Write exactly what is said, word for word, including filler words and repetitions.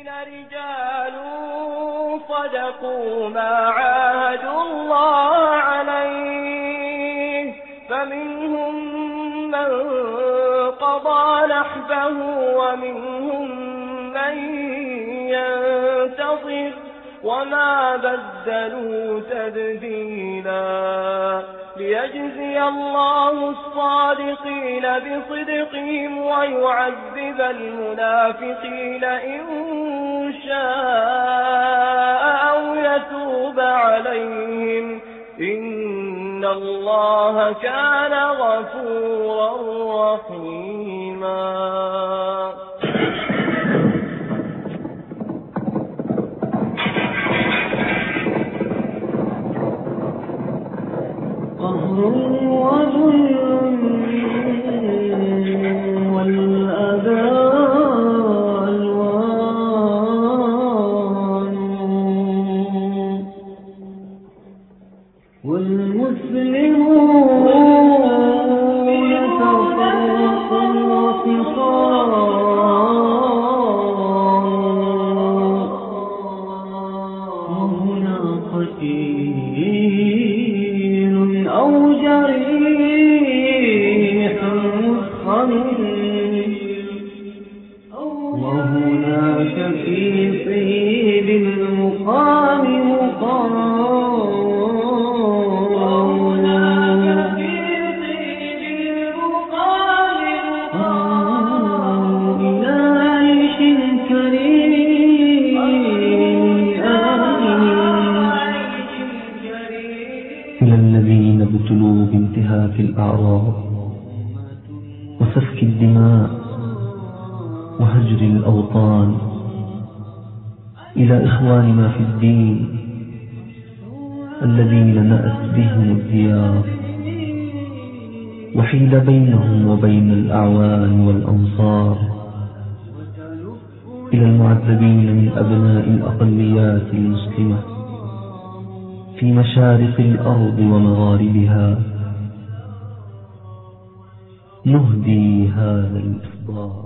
رجال صدقوا ما عاهدوا الله عليه فمنهم من قضى نحبه ومنهم من ينتظر وما بدلوا تبديلا ليجزي الله الصادقين بصدقهم ويعذب المنافقين إن شاء أو يتوب عليهم إن الله كان غفورا رحيما. قهر وذل والأذى ألوان والمسلمون تفرق وفصال وهنا قتيل أو جريح مثخن وهناك في طيب المقام مقام إلى عيش كريم إلى الذين ابتلوا بانتهاك الأعراض وسفك الدماء وهجر الأوطان، إلى إخواننا في الدين الذين نأت بهم الديار وحيل بينهم وبين الأعوان والأنصار، إلى المعذبين من أبناء الأقليات المسلمة في مشارق الأرض ومغاربها، نهدي هذا الإصدار.